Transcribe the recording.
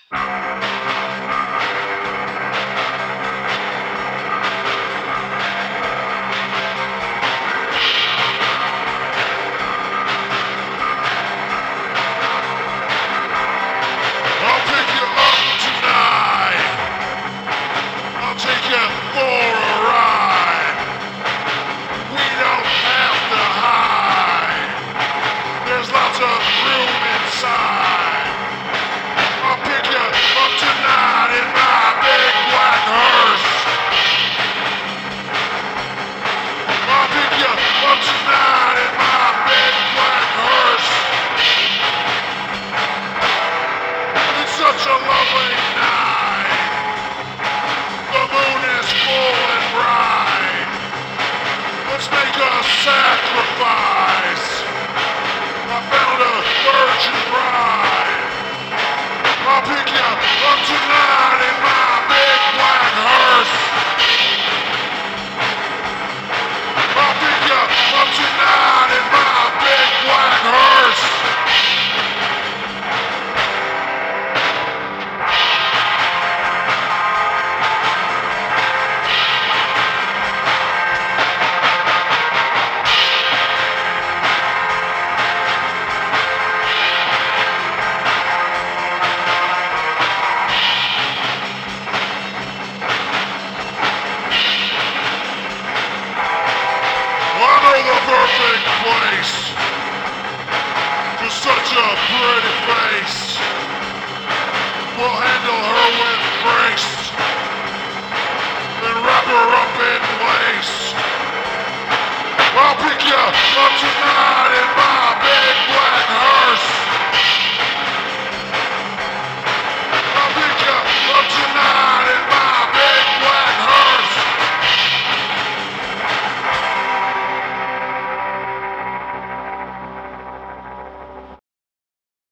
I'll pick you up tonight. I'll take you for a ride. We don't have to hide. There's lots of room inside. I'll pick you up tonight in my big black hearse. I'll pick you up tonight in my big black hearse. It's such a lovely night. The moon is full and bright. Let's make a sacrifice. I found a virgin bride. I'll pick you up tonight in my big black hearse. I'll pick you up tonight in my big black hearse. Perfect place for such a pretty face. We'll handle her with grace and wrap her up in lace. I'll pick you up tonight in my big black